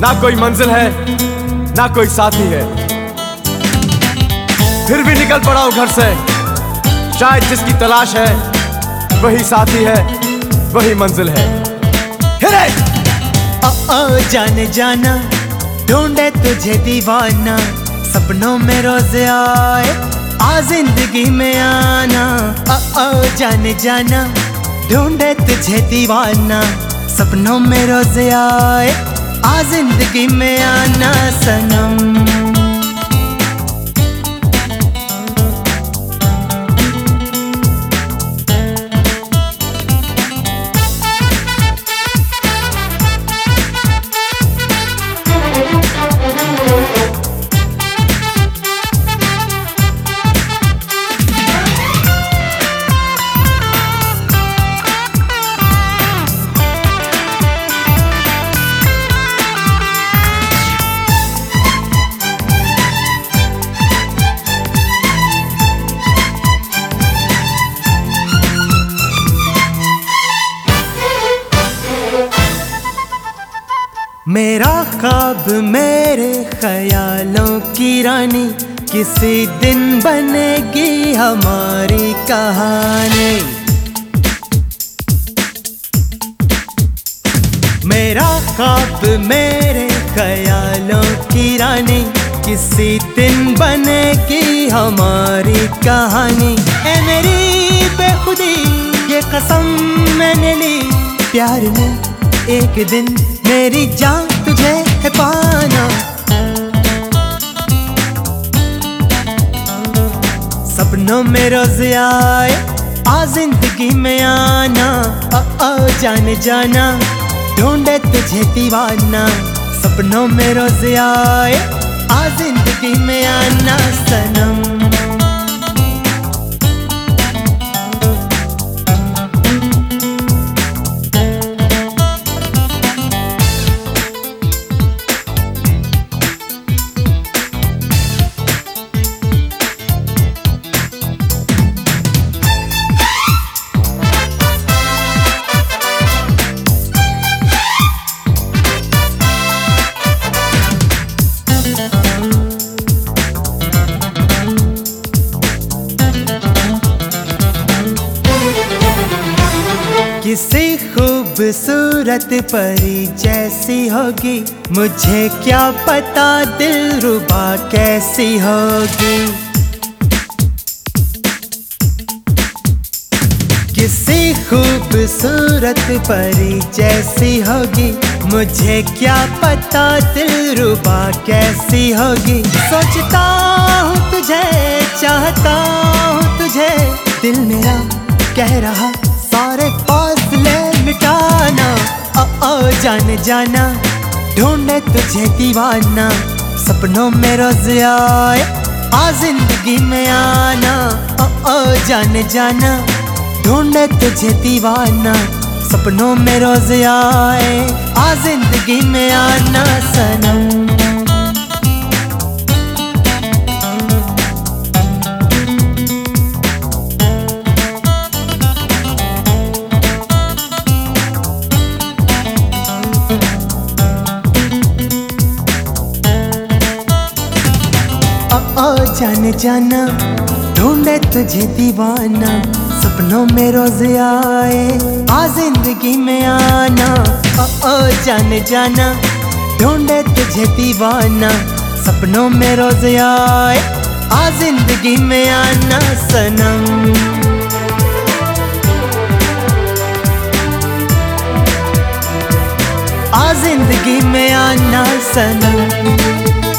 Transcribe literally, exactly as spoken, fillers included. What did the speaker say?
ना कोई मंजिल है ना कोई साथी है, फिर भी निकल पड़ा हूं घर से। शायद जिसकी तलाश है वही साथी है, वही मंजिल है। हिरे! ओ ओ जाने जाना ढूंढे तुझे दीवाना, सपनों में रोज आए आ जिंदगी में आना। ओ ओ जाने जाना ढूंढे तुझे दीवाना, सपनों में रोज आए आ जिंदगी में आना सनम। मेरा ख्वाब मेरे ख्यालों की रानी, किसी दिन बनेगी हमारी कहानी। मेरा ख्वाब मेरे ख्यालों की रानी, किसी दिन बनेगी हमारी कहानी। ऐ मेरी बेखुदी ये कसम मैंने ली, प्यार में एक दिन मेरी जान तुझे है पाना। सपनों में रोज आए आ जिंदगी में आना। ओ ओ जाने जाना ढूंढे तुझे दीवाना, सपनों में रोज आए आ जिंदगी में आना सनम। किसी खूबसूरत परी जैसी होगी, मुझे क्या पता दिलरुबा कैसी होगी। किसी खूबसूरत परी जैसी होगी, मुझे क्या पता दिलरुबा कैसी होगी। सोचता हूँ तुझे, चाहता हूँ तुझे, दिल मेरा कह रहा सारे फासले मिटाना। ओ ओ जाने जाना ढूंढे तुझे दीवाना, सपनों में रोज आए आ जिंदगी में आना। ओ ओ जाने जाना ढूंढे तुझे दीवाना, सपनों में रोज आए आ जिंदगी में आना सनम। ओ जाने जाना ढूंढे तुझे दीवाना, सपनों में रोज आए आ जिंदगी में आना। ओ ओ जाने जाना ढूंढे तुझे दीवाना, सपनों में रोज आए आ जिंदगी में आना सनम। आ जिंदगी में आना सनम।